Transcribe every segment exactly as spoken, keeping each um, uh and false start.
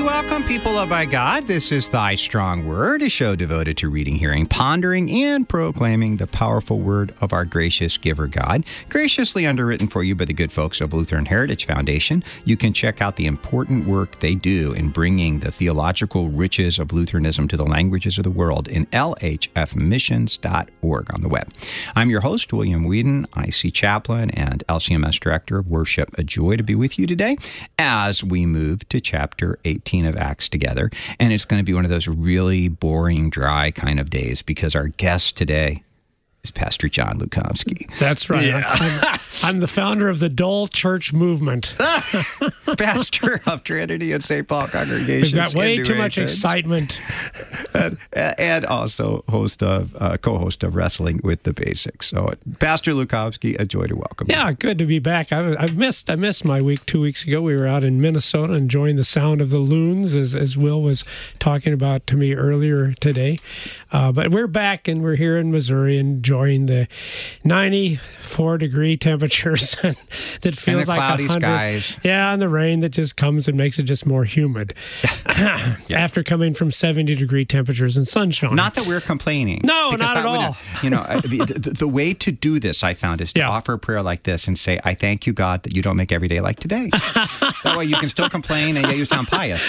welcome, people loved by God. This is Thy Strong Word, a show devoted to reading, hearing, pondering, and proclaiming the powerful word of our gracious giver God, graciously underwritten for you by the good folks of Lutheran Heritage Foundation. You can check out the important work they do in bringing the theological riches of Lutheranism to the languages of the world in L H F missions dot org on the web. I'm your host, William Whedon, I C chaplain and L C M S director of worship. A joy to be with you today as we move to chapter eighteen of Acts together. And it's going to be one of those really boring, dry kind of days because our guest today is Pastor John Lukomsky. That's right. Yeah. I'm, I'm the founder of the Dull Church Movement. Pastor of Trinity and Saint Paul congregations. We've got way too much excitement. and, and also host of, uh, co-host of Wrestling with the Basics. So, Pastor Lukomsky, a joy to welcome Yeah, you. good to be back. I, I missed I missed my week two weeks ago. We were out in Minnesota enjoying the sound of the loons, as, as Will was talking about to me earlier today. Uh, but we're back, and we're here in Missouri enjoying the ninety-four degree temperatures that feels and the like cloudy one hundred. Skies. Yeah, and the rain that just comes and makes it just more humid. yeah. After coming from seventy degree temperatures and sunshine. Not that we're complaining. No, because not at would- all. You know, I- the, the way to do this, I found, is to Yeah. offer a prayer like this and say, I thank you, God, that you don't make every day like today. That way you can still complain and yet you sound pious.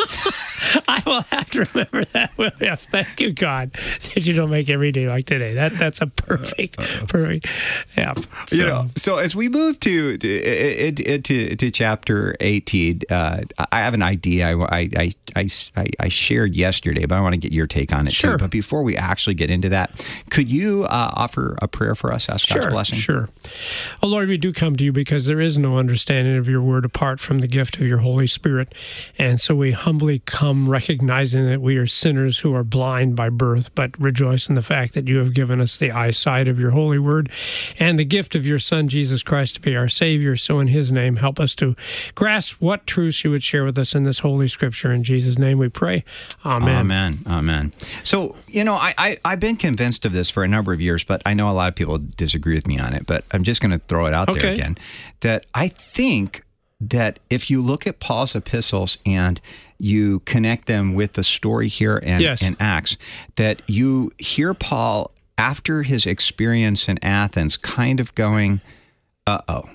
I will have to remember that. Well, yes, thank you, God, that you don't make every day like today. That that's a perfect, perfect. Yeah. So, You know, so as we move to to, to, to, to chapter eighteen, uh, I have an idea I, I, I, I, I shared yesterday, but I want to get your take on it Sure. too. But before we actually get into that, could you uh, offer a prayer for us? Ask Sure, God's blessing. sure. Oh, Lord, we do come to you because there is no understanding of your word apart from the gift of your Holy Spirit. And so we humbly come recognizing that we are sinners who are blind by birth, but rejoice in the fact that you have given us the eyesight of your holy word and the gift of your Son, Jesus Christ, to be our Savior. So in his name, help us to grasp what truths you would share with us in this holy scripture. In Jesus' name we pray. Amen. Amen. Amen. So, you know, I, I, I've been convinced of this for a number of years, but I know a lot of people disagree with me on it, but I'm just going to throw it out there Okay. again, that I think that if you look at Paul's epistles and you connect them with the story here in, Yes. in Acts, that you hear Paul, after his experience in Athens, kind of going, uh-oh,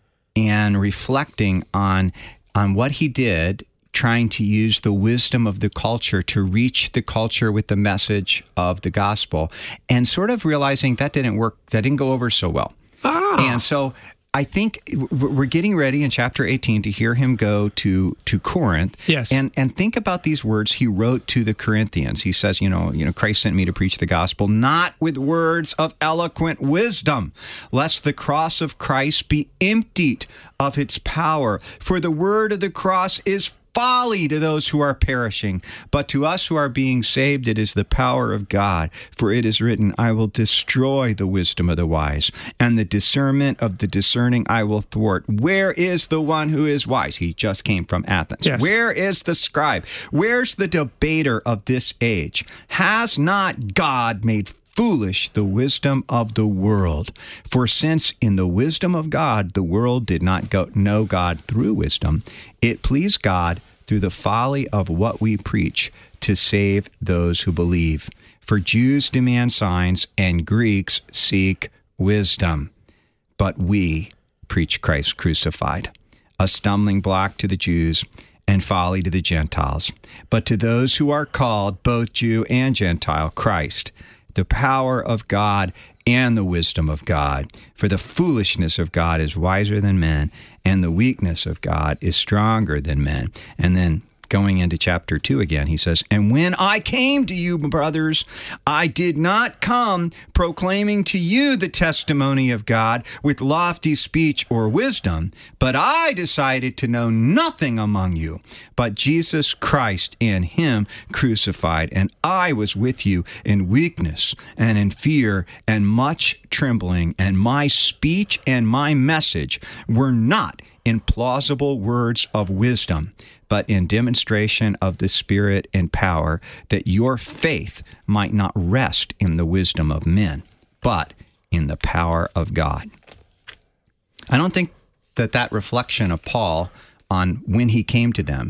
and reflecting on on what he did, trying to use the wisdom of the culture to reach the culture with the message of the gospel, and sort of realizing that didn't work, that didn't go over so well. Ah. And so I think we're getting ready in chapter eighteen to hear him go to to Corinth. Yes. And and think about these words he wrote to the Corinthians. He says, you know, you know, Christ sent me to preach the gospel, not with words of eloquent wisdom, lest the cross of Christ be emptied of its power. For the word of the cross is folly to those who are perishing, but to us who are being saved, it is the power of God. For it is written, I will destroy the wisdom of the wise, and the discernment of the discerning I will thwart. Where is the one who is wise? He just came from Athens. Yes. Where is the scribe? Where's the debater of this age? Has not God made foolish the wisdom of the world? For since in the wisdom of God, the world did not go, know God through wisdom, it pleased God through the folly of what we preach to save those who believe. For Jews demand signs and Greeks seek wisdom, but we preach Christ crucified, a stumbling block to the Jews and folly to the Gentiles. But to those who are called, both Jew and Gentile, Christ, the power of God and the wisdom of God. For the foolishness of God is wiser than men, and the weakness of God is stronger than men. And then going into chapter two again, he says, and when I came to you, brothers, I did not come proclaiming to you the testimony of God with lofty speech or wisdom, but I decided to know nothing among you but Jesus Christ and him crucified. And I was with you in weakness and in fear and much trembling, and my speech and my message were not in plausible words of wisdom, but in demonstration of the Spirit and power, that your faith might not rest in the wisdom of men, but in the power of God. I don't think that that reflection of Paul on when he came to them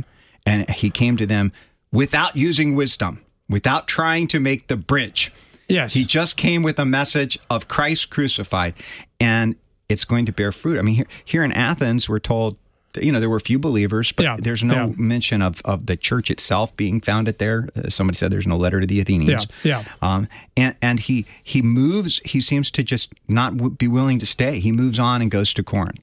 And he came to them without using wisdom, without trying to make the bridge. Yes. He just came with a message of Christ crucified, and it's going to bear fruit. I mean, here, here in Athens, we're told, you know, there were a few believers, but yeah. there's no yeah. mention of, of the church itself being founded there. Uh, somebody said there's no letter to the Athenians. Yeah, yeah. Um, and and he he moves. He seems to just not w- be willing to stay. He moves on and goes to Corinth.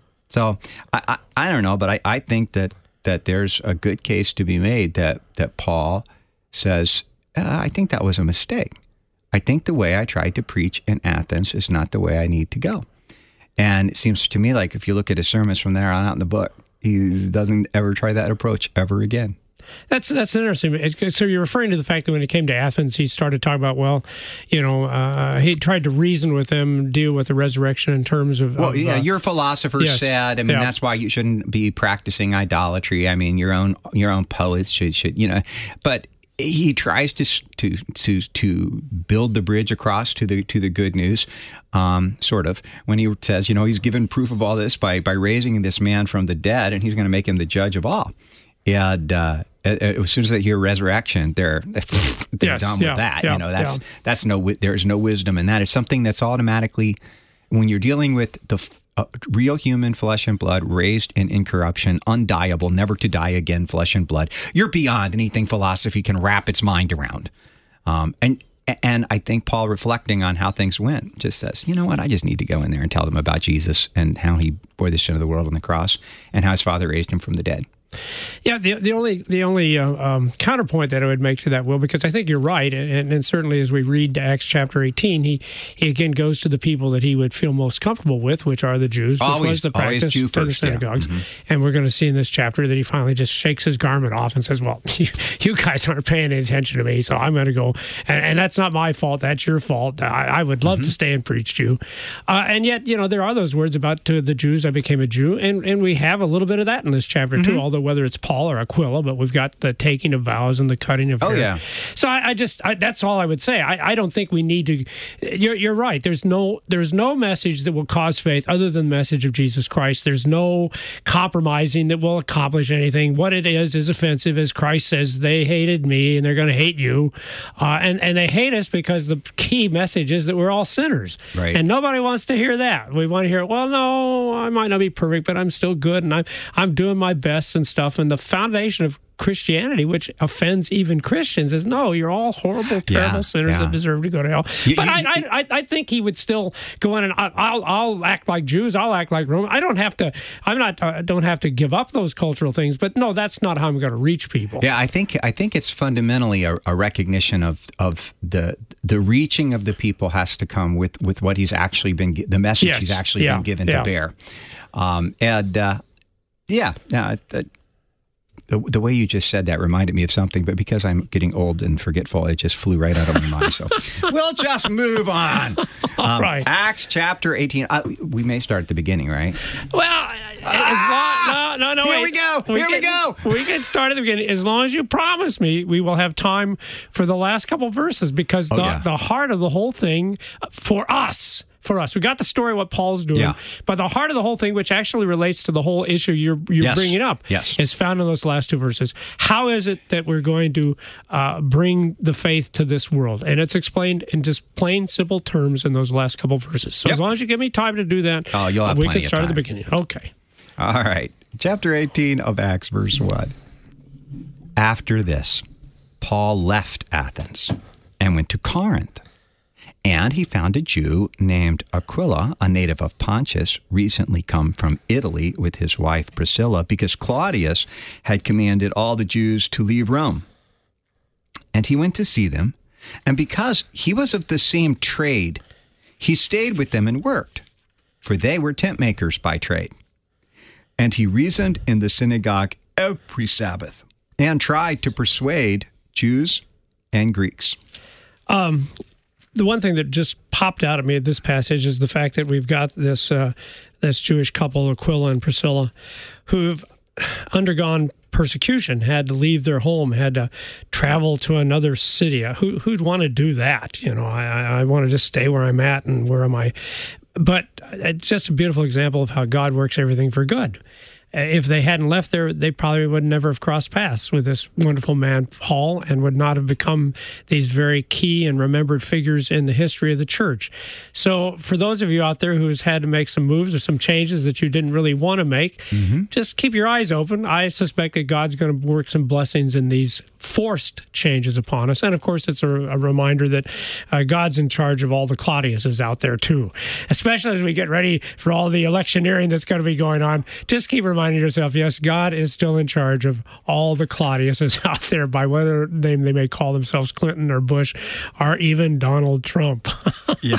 So I I, I don't know, but I, I think that that there's a good case to be made that that Paul says, uh, I think that was a mistake. I think the way I tried to preach in Athens is not the way I need to go. And it seems to me like if you look at his sermons from there on out in the book, he doesn't ever try that approach ever again. That's that's interesting. So you're referring to the fact that when he came to Athens, he started talking about, well, you know, uh, he tried to reason with them, deal with the resurrection in terms of... Well, of, yeah, uh, your philosopher yes, said, I mean, yeah. that's why you shouldn't be practicing idolatry. I mean, your own your own poets should, should you know, but... He tries to to to to build the bridge across to the to the good news, um, sort of. When he says, you know, he's given proof of all this by by raising this man from the dead, and he's going to make him the judge of all. And uh, as soon as they hear resurrection, they're they're yes, done yeah, with that. Yeah, you know, that's yeah. that's no there's no wisdom in that. It's something that's automatically when you're dealing with the Uh, real human flesh and blood, raised in incorruption, undieable, never to die again, flesh and blood. You're beyond anything philosophy can wrap its mind around. Um, and and I think Paul, reflecting on how things went, just says, you know what, I just need to go in there and tell them about Jesus and how he bore the sin of the world on the cross and how his Father raised him from the dead. Yeah, the the only the only uh, um, counterpoint that I would make to that, Will, because I think you're right, and, and certainly as we read Acts chapter eighteen, he, he again goes to the people that he would feel most comfortable with, which are the Jews, which always, was the practice Jew to the first, synagogues. Yeah. Mm-hmm. And we're going to see in this chapter that he finally just shakes his garment off and says, well, you, you guys aren't paying any attention to me, so I'm going to go, and, and that's not my fault, that's your fault. I, I would love mm-hmm. to stay and preach to you. Uh, and yet, you know, there are those words about to the Jews, I became a Jew, and, and we have a little bit of that in this chapter mm-hmm. too, although whether it's Paul or Aquila, but we've got the taking of vows and the cutting of oh, hair. Yeah. So I, I just, I, that's all I would say. I, I don't think we need to, you're, you're right. There's no, there's no message that will cause faith other than the message of Jesus Christ. There's no compromising that will accomplish anything. What it is, is offensive. As Christ says, they hated me and they're going to hate you. Uh, and, and they hate us because the key message is that we're all sinners. Right. And nobody wants to hear that. We want to hear, well, no, I might not be perfect, but I'm still good and I'm, I'm doing my best and stuff. And the foundation of Christianity, which offends even Christians, is no, you're all horrible, terrible yeah, sinners yeah. that deserve to go to hell. You, but you, I, you, I, I think he would still go in and I, I'll, I'll act like Jews, I'll act like Roman. I don't have to. I'm not. I don't have to give up those cultural things. But no, that's not how I'm going to reach people. Yeah, I think I think it's fundamentally a, a recognition of of the the reaching of the people has to come with, with what he's actually been the message yes. he's actually yeah. been given yeah. to bear. Um, and uh, yeah, yeah. Uh, The, the way you just said that reminded me of something, but because I'm getting old and forgetful, it just flew right out of my mind. So we'll just move on. Um, right. Acts chapter eighteen. Uh, we may start at the beginning, right? Well, as long, no, no, no. Here wait. we go. We Here can, we go. We can start at the beginning. As long as you promise me, we will have time for the last couple verses because Oh, the, yeah. the heart of the whole thing for us. For us, we got the story of what Paul's doing, Yeah. but the heart of the whole thing, which actually relates to the whole issue you're you're Yes. bringing up, Yes. is found in those last two verses. How is it that we're going to uh, bring the faith to this world? And it's explained in just plain, simple terms in those last couple verses. So Yep. as long as you give me time to do that, Oh, you'll have we plenty can of start at the time. beginning. Okay. All right. Chapter eighteen of Acts, verse one. After this, Paul left Athens and went to Corinth. And he found a Jew named Aquila, a native of Pontus, recently come from Italy with his wife Priscilla, because Claudius had commanded all the Jews to leave Rome. And he went to see them, and because he was of the same trade, he stayed with them and worked, for they were tent makers by trade. And he reasoned in the synagogue every Sabbath, and tried to persuade Jews and Greeks. Um, the one thing that just popped out at me at this passage is the fact that we've got this uh, this Jewish couple, Aquila and Priscilla, who've undergone persecution, had to leave their home, had to travel to another city. Who, who'd want to do that? You know, I, I want to just stay where I'm at and where am I? But it's just a beautiful example of how God works everything for good. if they hadn't left there, they probably would never have crossed paths with this wonderful man, Paul, and would not have become these very key and remembered figures in the history of the church. So for those of you out there who's had to make some moves or some changes that you didn't really want to make, mm-hmm. just keep your eyes open. I suspect that God's going to work some blessings in these forced changes upon us. And of course, it's a, a reminder that uh, God's in charge of all the Claudiuses out there too, especially as we get ready for all the electioneering that's going to be going on. Just keep reminding yourself, yes, God is still in charge of all the Claudiuses out there, by whatever name they may call themselves, Clinton or Bush, or even Donald Trump. Yeah.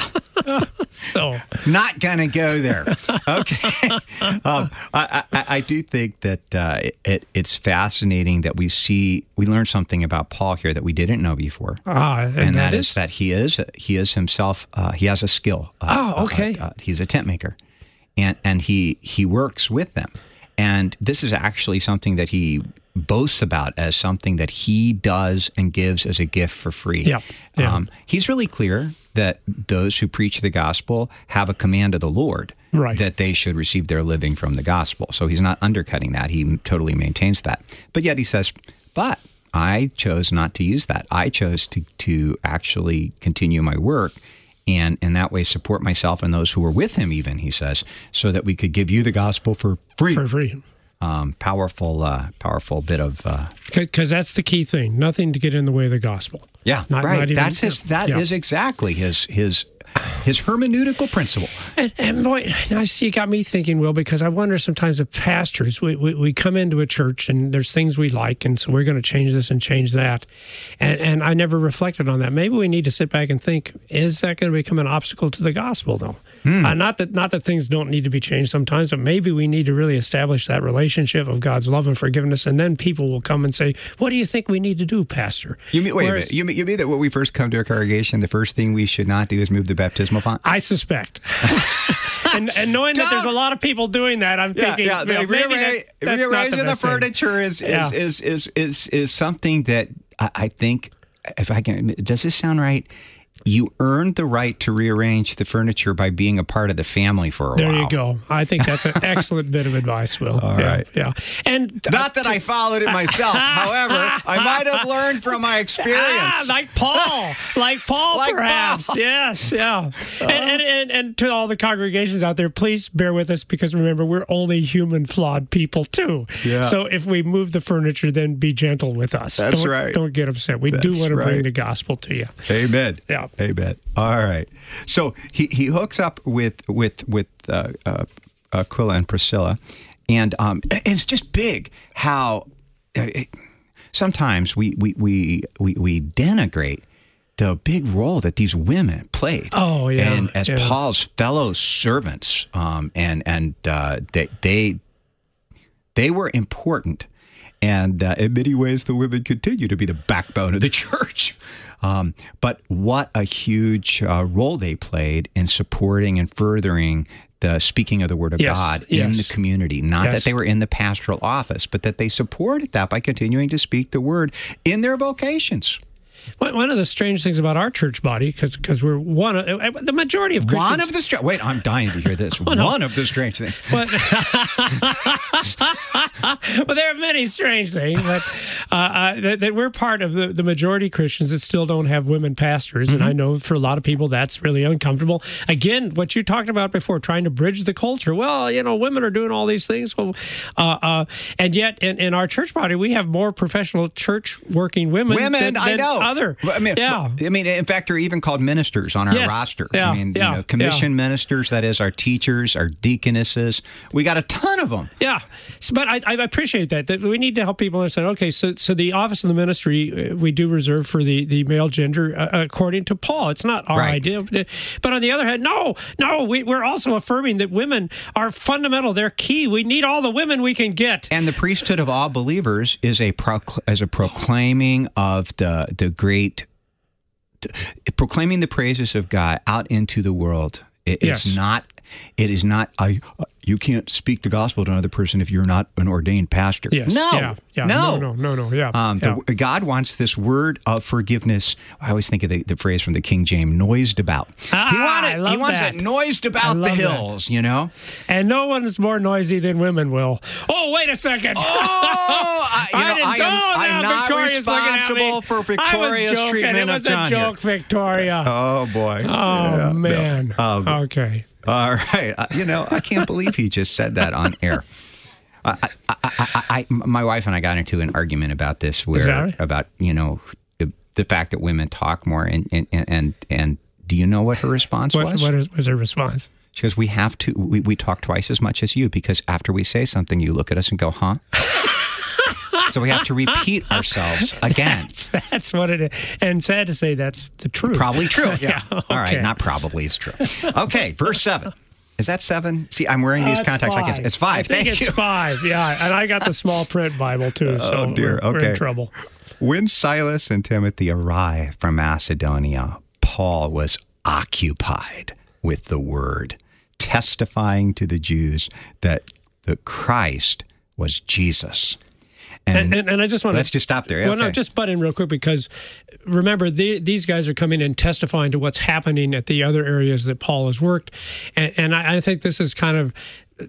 So not going to go there. Okay. um, I, I, I do think that uh, it, it's fascinating that we see, we learn something about Paul here that we didn't know before. Ah, and, and that, that is? is that he is, he is himself, uh, he has a skill. Uh, oh, okay. Uh, uh, he's a tent maker, and, and he, he works with them. And this is actually something that he boasts about as something that he does and gives as a gift for free. Yeah. Yeah. Um, he's really clear that those who preach the gospel have a command of the Lord, right, that they should receive their living from the gospel. So he's not undercutting that. He totally maintains that. But yet he says, but I chose not to use that. I chose to, to actually continue my work and in that way support myself and those who were with him even, he says, so that we could give you the gospel for free. For free. Um, powerful, uh, powerful bit of... Because uh, that's the key thing. Nothing to get in the way of the gospel. Yeah, not, right. Not even, that's his. That yeah. is exactly his his his hermeneutical principle. And, and boy, now see, you got me thinking, Will, because I wonder sometimes if pastors, we, we, we come into a church and there's things we like, and so we're going to change this and change that. And, and I never reflected on that. Maybe we need to sit back and think, is that going to become an obstacle to the gospel, though? Hmm. Uh, not that not that things don't need to be changed sometimes, but maybe we need to really establish that relationship of God's love and forgiveness, and then people will come and say, what do you think we need to do, Pastor? You mean, wait Whereas, a minute. You mean, you mean that when we first come to a congregation, the first thing we should not do is move the baptismal font? I suspect. and, and knowing that there's a lot of people doing that, I'm yeah, thinking, yeah, well, maybe that, that's rearranging not the, the furniture is is, yeah. is is is is something that I, I think, if I can, does this sound right? You earned the right to rearrange the furniture by being a part of the family for a there while. There you go. I think that's an excellent bit of advice, Will. All yeah, right. Yeah. And not that I followed it myself. However, I might have learned from my experience. Ah, like Paul. Like Paul, like perhaps. Paul. Yes, yeah. Uh-huh. And, and, and, and to all the congregations out there, please bear with us, because remember, we're only human, flawed people, too. Yeah. So if we move the furniture, then be gentle with us. That's don't, right. Don't get upset. We That's do want to right. bring the gospel to you. Amen. Yeah. Amen. All right. So he, he hooks up with with with uh, uh, Aquila and Priscilla, and um, it's just big how uh, it, sometimes we we, we we we denigrate the big role that these women played. Oh yeah. And as yeah. Paul's fellow servants, um, and and uh, they they they were important. And uh, in many ways, the women continue to be the backbone of the church. Um, but what a huge uh, role they played in supporting and furthering the speaking of the word of yes, God yes. in the community. Not yes. that they were in the pastoral office, but that they supported that by continuing to speak the word in their vocations. One of the strange things about our church body, because because we're one of the majority of Christians. One of the strange. Wait, I'm dying to hear this. well, no. One of the strange things. But, well, there are many strange things, but uh, uh, that, that we're part of the, the majority Christians that still don't have women pastors, mm-hmm. and I know for a lot of people that's really uncomfortable. Again, what you talked about before, trying to bridge the culture. Well, you know, women are doing all these things, well, uh, uh, and yet in, in our church body we have more professional church working women. Women, than, I than know. Other. I mean, yeah. I mean, in fact, they're even called ministers on our yes. roster. Yeah. I mean, yeah. you know, commissioned yeah. ministers, that is our teachers, our deaconesses. We got a ton of them. Yeah. So, but I, I appreciate that, that we need to help people understand, okay, so so the office of the ministry, uh, we do reserve for the, the male gender uh, according to Paul. It's not our right. idea. But on the other hand, no, no, we, we're also affirming that women are fundamental. They're key. We need all the women we can get. And the priesthood of all believers is a, procl- as a proclaiming of the the great... proclaiming the praises of God out into the world It, Yes. It's not. It is not. I. Uh, you can't speak the gospel to another person if you're not an ordained pastor. Yes. No. Yeah. Yeah. No. No. No. No. No. Yeah. Um, yeah. the, God wants this word of forgiveness. I always think of the, the phrase from the King James, noised about. Ah, he, wanted, I love he wants that. it noised I about the love that. hills, you know? And no one is more noisy than women will. Oh, wait a second. Oh, I, you I know, didn't- I am, oh, I'm now not Victoria's looking at me. responsible for I was Victoria's joking. treatment It of was John a here. joke, Victoria. Oh, boy. Oh, Yeah, no. man. Um, Okay. All right. Uh, you know, I can't believe he just said that on air. I, I, I, I, my wife and I got into an argument about this, where that right? about you know the, the fact that women talk more, and and and and do you know what her response What, was? what is, was her response? She goes, "We have to. We, we talk twice as much as you because after we say something, you look at us and go, huh." So we have to repeat ourselves again. That's, that's what it is. And sad to say, that's the truth. Probably true. Yeah. Yeah, All right. okay. Not probably. It's true. Okay. Verse seven. Is that seven? See, I'm wearing these Uh, it's contacts. I guess five. it's five. I think Thank it's you. five. Yeah, and I got the small print Bible too. So Oh, dear. We're, we're Okay. in trouble. When Silas and Timothy arrived from Macedonia, Paul was occupied with the word, testifying to the Jews that the Christ was Jesus. And, and, and I just want to let's just stop there. Well, Okay. no, just butt in real quick because remember the, these guys are coming in testifying to what's happening at the other areas that Paul has worked, and, and I, I think this is kind of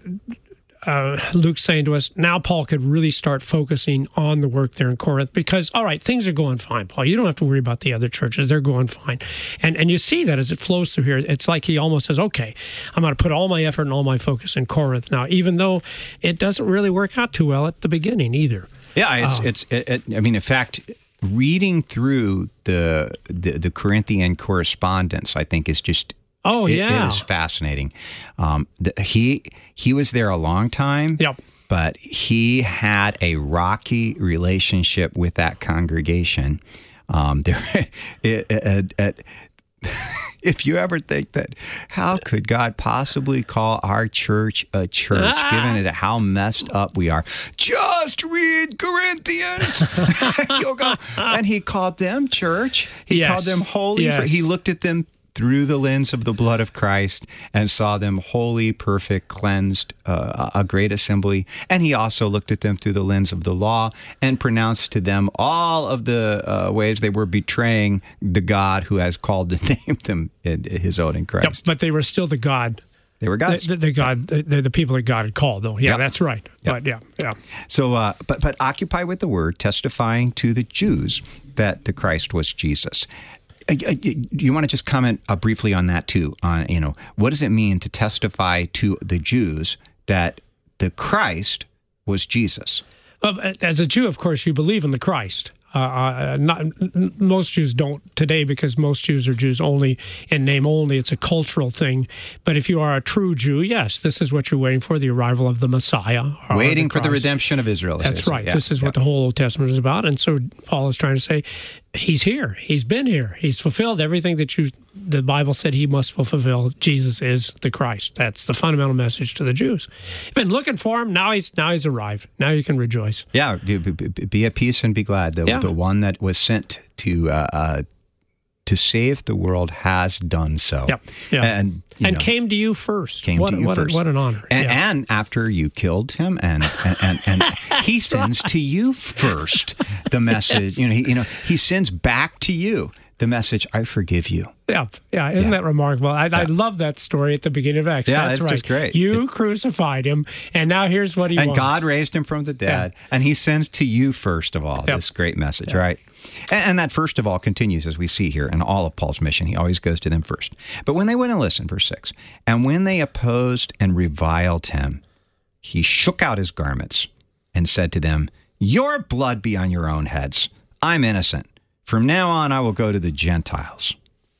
uh, Luke saying to us now. Paul could really start focusing on the work there in Corinth because all right, things are going fine, Paul. You don't have to worry about the other churches; they're going fine, and and you see that as it flows through here. It's like he almost says, "Okay, I'm going to put all my effort and all my focus in Corinth now," even though it doesn't really work out too well at the beginning either. Yeah, it's Um, it's. It, it, I mean, in fact, reading through the, the the Corinthian correspondence, I think is just. Oh it, yeah, it is fascinating. Um, the, he he was there a long time. Yep. But he had a rocky relationship with that congregation. Um, there, it, it, it, if you ever think that, how could God possibly call our church a church, Ah. given it how messed up we are? Just read Corinthians. You'll go, and he called them church. He Yes. called them holy. Yes. He looked at them through the lens of the blood of Christ and saw them holy, perfect, cleansed, uh, a great assembly. And he also looked at them through the lens of the law and pronounced to them all of the uh, ways they were betraying the God who has called to name them in his own in Yep, Christ. but they were still the God. They were The, God's. the, the God, the, the people that God had called, though. Yeah, Yep. that's right. Yep. But yeah, yeah. So, uh, but but occupy with the word, testifying to the Jews that the Christ was Jesus. Uh, uh, You want to just comment uh, briefly on that too? On you know, what does it mean to testify to the Jews that the Christ was Jesus? Well, as a Jew, of course, you believe in the Christ. Uh, uh, not n- most Jews don't today because most Jews are Jews only in name only. It's a cultural thing. But if you are a true Jew, yes, this is what you're waiting for: the arrival of the Messiah, or Waiting for the Christ. redemption of Israel. as That's they say. right. Yeah, This is yeah. what the whole Old Testament is about. And so Paul is trying to say, he's here. He's been here. He's fulfilled everything that you the Bible said he must fulfill. Jesus is the Christ. That's the fundamental message to the Jews. You've been looking for him. Now he's now he's arrived. Now you can rejoice. Yeah, be, be, be at peace and be glad. The, Yeah. the one that was sent to uh, uh, to save the world has done so. Yep. Yeah. And you and know, came to you first. came what, to you what, first. What an honor. And, yeah. and after you killed him, and and and, and he sends to you first the message. You know, he, you know, he sends back to you the message. I forgive you. Yeah, yeah, isn't Yeah. that remarkable? I, I love that story at the beginning of Acts. Yeah, that's it's right. just great. You crucified him, and now here's what he And wants. God raised him from the dead, and he sends to you first of all Yep. this great message, right? And, and that first of all continues as we see here in all of Paul's mission. He always goes to them first. But when they wouldn't listen, verse six, and when they opposed and reviled him, he shook out his garments and said to them, "Your blood be on your own heads. I'm innocent. From now on, I will go to the Gentiles."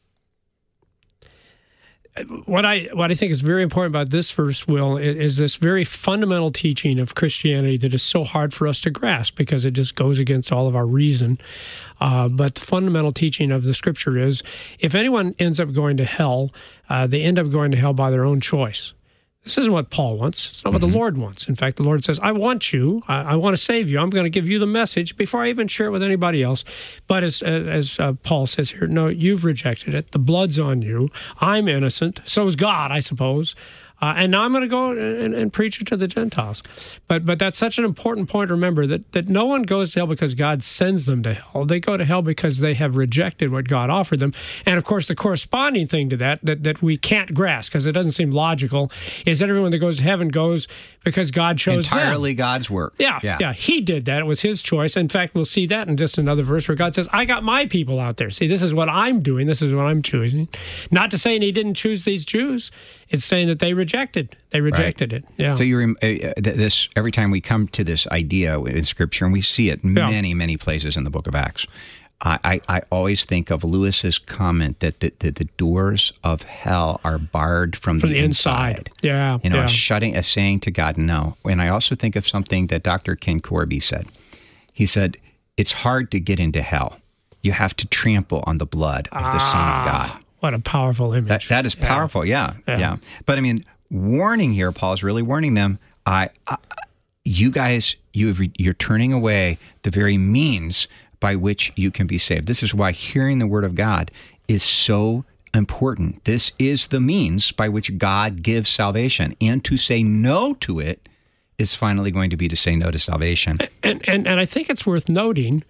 What I what I think is very important about this verse, Will, is, is this very fundamental teaching of Christianity that is so hard for us to grasp because it just goes against all of our reason. Uh, but the fundamental teaching of the Scripture is, if anyone ends up going to hell, uh, they end up going to hell by their own choice. This isn't what Paul wants. It's not what mm-hmm. the Lord wants. In fact, the Lord says, I want you. I, I want to save you. I'm going to give you the message before I even share it with anybody else. But as, as uh, Paul says here, no, you've rejected it. The blood's on you. I'm innocent. So is God, I suppose. Uh, and now I'm going to go and, and preach it to the Gentiles. But but that's such an important point to remember, that, that no one goes to hell because God sends them to hell. They go to hell because they have rejected what God offered them. And, of course, the corresponding thing to that, that, that we can't grasp because it doesn't seem logical, is that everyone that goes to heaven goes because God chose Entirely them. God's work. Yeah, yeah, yeah. He did that. It was his choice. In fact, we'll see that in just another verse where God says, I got my people out there. See, this is what I'm doing. This is what I'm choosing. Not to say he didn't choose these Jews. It's saying that they rejected. They rejected right. it. Yeah. So you uh, this every time we come to this idea in Scripture, and we see it yeah. many, many places in the Book of Acts. I, I, I always think of Lewis's comment that the, the, the doors of hell are barred from, from the, the inside. inside. Yeah, you know, yeah. shutting, a saying to God no. And I also think of something that Doctor Ken Corby said. He said, "It's hard to get into hell. You have to trample on the blood of the ah. Son of God." What a powerful image. That, that is powerful, yeah. Yeah, yeah. But I mean, warning here, Paul's really warning them, I, I you guys, you have, you're turning away the very means by which you can be saved. This is why hearing the word of God is so important. This is the means by which God gives salvation. And to say no to it is finally going to be to say no to salvation. And, and, and I think it's worth noting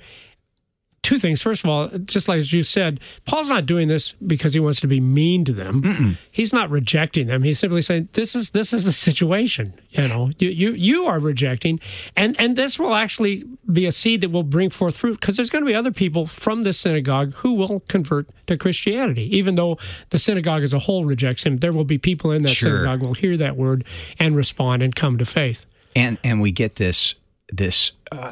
two things. First of all, just like as you said, Paul's not doing this because he wants to be mean to them. Mm-mm. He's not rejecting them. He's simply saying, this is this is the situation. You know, you you, you are rejecting, and, and this will actually be a seed that will bring forth fruit, because there's going to be other people from this synagogue who will convert to Christianity. Even though the synagogue as a whole rejects him, there will be people in that sure. synagogue who will hear that word and respond and come to faith. And and we get this, this uh,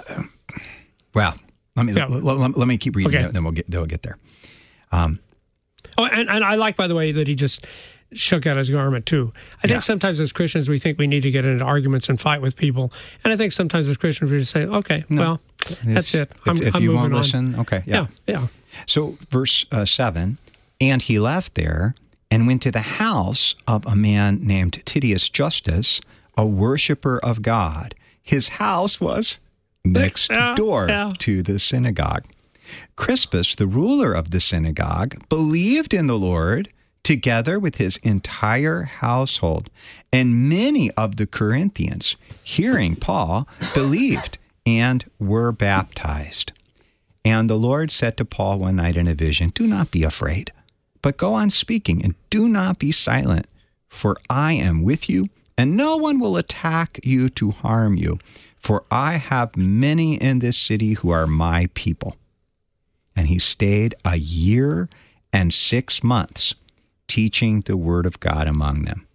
well, Let me yeah. let, let, let me keep reading, okay. then we'll get then we'll get there. Um, oh, and, and I like, by the way, that he just shook out his garment too. I think yeah. sometimes as Christians we think we need to get into arguments and fight with people, and I think sometimes as Christians we just say, "Okay, no, well, that's it. I'm, if, if I'm you moving won't on." listen, okay, yeah, yeah. yeah. So verse uh, seven, and he left there and went to the house of a man named Titius Justus, a worshiper of God. His house was next yeah, door yeah. to the synagogue. Crispus, the ruler of the synagogue, believed in the Lord together with his entire household. And many of the Corinthians, hearing Paul, believed and were baptized. And the Lord said to Paul one night in a vision, "Do not be afraid, but go on speaking and do not be silent, for I am with you, and no one will attack you to harm you. For I have many in this city who are my people." And he stayed a year and six months teaching the word of God among them.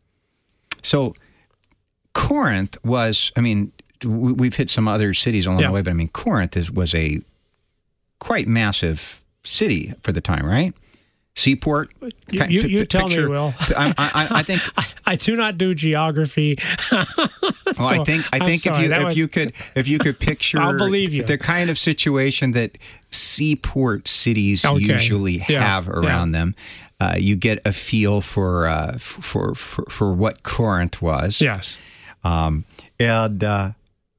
So Corinth was, I mean, we've hit some other cities along yeah. the way, but I mean, Corinth is, was a quite massive city for the time, right? Seaport. You, you, you tell picture, me, Will. I, I, I think I, I do not do geography. well, so, I think I think if you if was, you could if you could picture I'll believe you. the kind of situation that seaport cities okay. usually yeah. have around yeah. them, uh, you get a feel for, uh, for for for what Corinth was. Yes, um, and uh,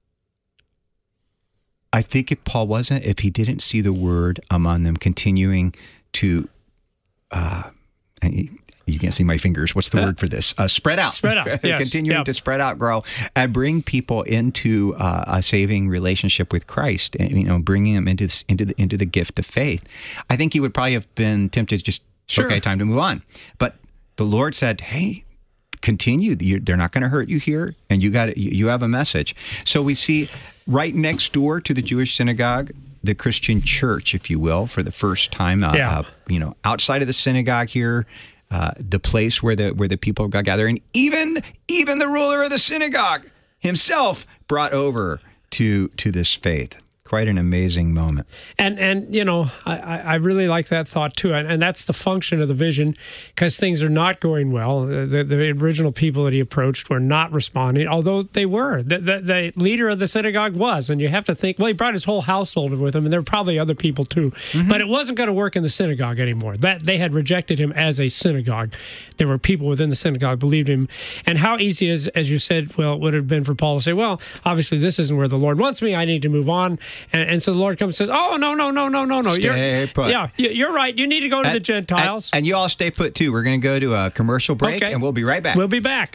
I think if Paul wasn't, if he didn't see the word among them continuing to Uh, you can't see my fingers. What's the uh, word for this? Uh, spread out. Spread out. Yes. Continuing yep. to spread out, grow, and bring people into uh, a saving relationship with Christ. And, you know, bringing them into this, into the into the gift of faith. I think he would probably have been tempted to just sure. okay, time to move on. But the Lord said, "Hey, continue. You're, they're not going to hurt you here, and you got you, you have a message." So we see right next door to the Jewish synagogue, the Christian church, if you will, for the first time, uh, yeah. uh, you know, outside of the synagogue here, uh, the place where the where the people got gathered, and even even the ruler of the synagogue himself brought over to to this faith. Of quite an amazing moment. And, and you know, I, I really like that thought, too. And, and that's the function of the vision, because things are not going well. The, the original people that he approached were not responding, although they were. The, the, the leader of the synagogue was. And you have to think, well, he brought his whole household with him, and there were probably other people, too. Mm-hmm. But it wasn't going to work in the synagogue anymore. That they had rejected him as a synagogue. There were people within the synagogue believed him. And how easy is, as you said, well, it would have been for Paul to say, well, obviously this isn't where the Lord wants me. I need to move on. And, and so the Lord comes and says, oh, no, no, no, no, no, no. Stay you're, put. Yeah, you're right. You need to go to and, the Gentiles. And, and you all stay put, too. We're going to go to a commercial break, okay. and we'll be right back. We'll be back.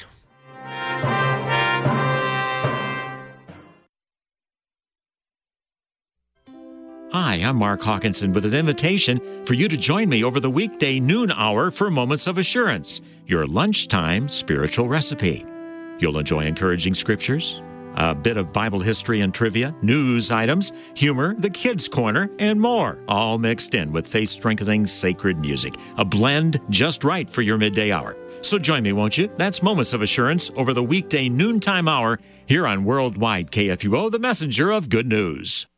Hi, I'm Mark Hawkinson with an invitation for you to join me over the weekday noon hour for Moments of Assurance, your lunchtime spiritual recipe. You'll enjoy encouraging scriptures, a bit of Bible history and trivia, news items, humor, the kids' corner, and more, all mixed in with faith-strengthening sacred music, a blend just right for your midday hour. So join me, won't you? That's Moments of Assurance over the weekday noontime hour here on Worldwide K F U O, the messenger of good news.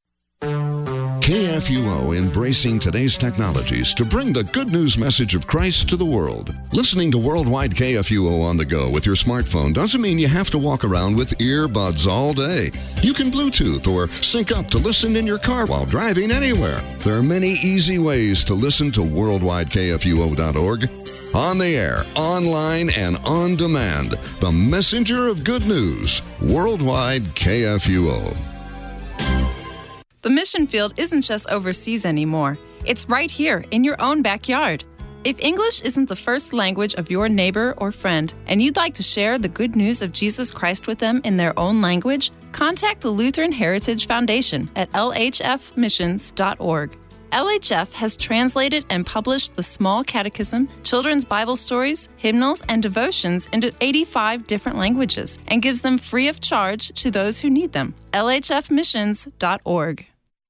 K F U O embracing today's technologies to bring the good news message of Christ to the world. Listening to Worldwide K F U O on the go with your smartphone doesn't mean you have to walk around with earbuds all day. You can Bluetooth or sync up to listen in your car while driving anywhere. There are many easy ways to listen to worldwide K F U O dot org. On the air, online, and on demand. The messenger of good news. Worldwide K F U O. The mission field isn't just overseas anymore. It's right here in your own backyard. If English isn't the first language of your neighbor or friend, and you'd like to share the good news of Jesus Christ with them in their own language, contact the Lutheran Heritage Foundation at L H F missions dot org. L H F has translated and published the Small Catechism, children's Bible stories, hymnals, and devotions into eighty-five different languages and gives them free of charge to those who need them. L H F missions dot org.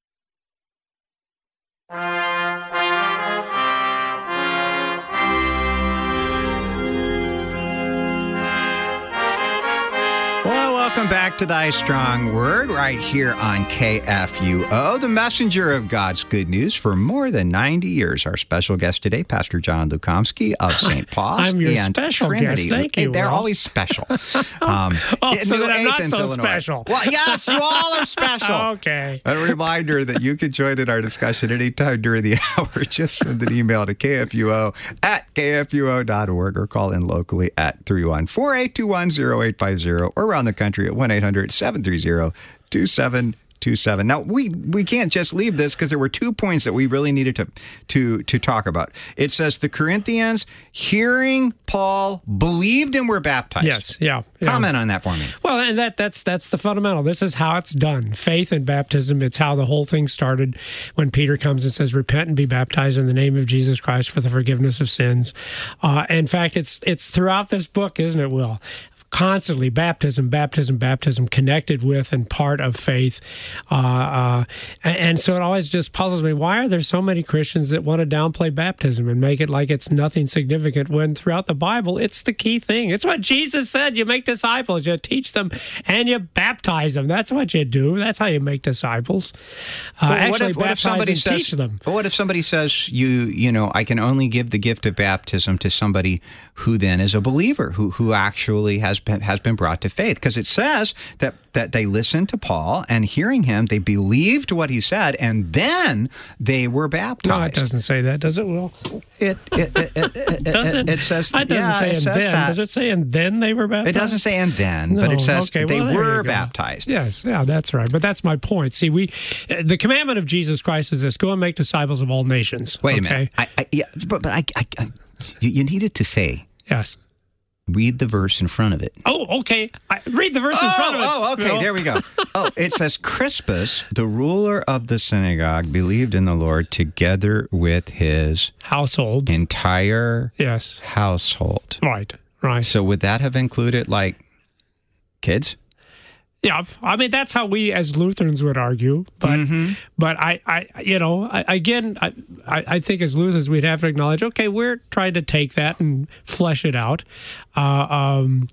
Well, welcome back to Thy Strong Word right here on K F U O, the messenger of God's good news for more than ninety years. Our special guest today, Pastor John Lukomsky of Saint Paul's I'm your and special Trinity. guest. Thank you, They're Will. always special. Um, oh, in so New that I'm not Athens, so Illinois. special. Well, yes, you all are special. Okay. A reminder that you can join in our discussion anytime during the hour. Just send an email to K F U O at K F U O dot org or call in locally at three one four, eight two one, zero eight five zero or around the country at one eight hundred, seven three zero, two seven two seven. Now, we, we can't just leave this because there were two points that we really needed to, to, to talk about. It says the Corinthians, hearing Paul, believed and were baptized. Yes, yeah. yeah. Comment on that for me. Well, and that that's that's the fundamental. This is how it's done. Faith and baptism, it's how the whole thing started when Peter comes and says, repent and be baptized in the name of Jesus Christ for the forgiveness of sins. Uh, in fact, it's it's throughout this book, isn't it, Will? Constantly baptism, baptism, baptism, connected with and part of faith. Uh, uh, and, and so it always just puzzles me. Why are there so many Christians that want to downplay baptism and make it like it's nothing significant when throughout the Bible, it's the key thing. It's what Jesus said. You make disciples, you teach them, and you baptize them. That's what you do. That's how you make disciples. Uh, Well, actually, what if, what if baptize somebody and says, teach them. But what if somebody says, you you know, I can only give the gift of baptism to somebody who then is a believer, who who actually has been, has been brought to faith? Because it says that, that they listened to Paul, and hearing him, they believed what he said, and then they were baptized. No, it doesn't say that, does it, Will? It it it, it, it, Does it? it says It doesn't yeah, say it and says then. that. Does it say and then they were baptized? It doesn't say and then, but No, it says okay, they well, there were you go. baptized. Yes, yeah, that's right. But that's my point. See, we, the commandment of Jesus Christ is this: go and make disciples of all nations. Wait a okay? minute. I, I, yeah, but but I, I, I you, you needed to say. Yes. Read the verse in front of it. Oh, okay. I, read the verse oh, in front of it. Oh, okay. Will. There we go. Oh, it says Crispus, the ruler of the synagogue, believed in the Lord together with his household. entire Yes. household. Right. Right. So would that have included like kids? Yeah, I mean that's how we as Lutherans would argue, but Mm-hmm. but I, I you know I, again I, I I think as Lutherans we'd have to acknowledge, okay, we're trying to take that and flesh it out. Uh, um,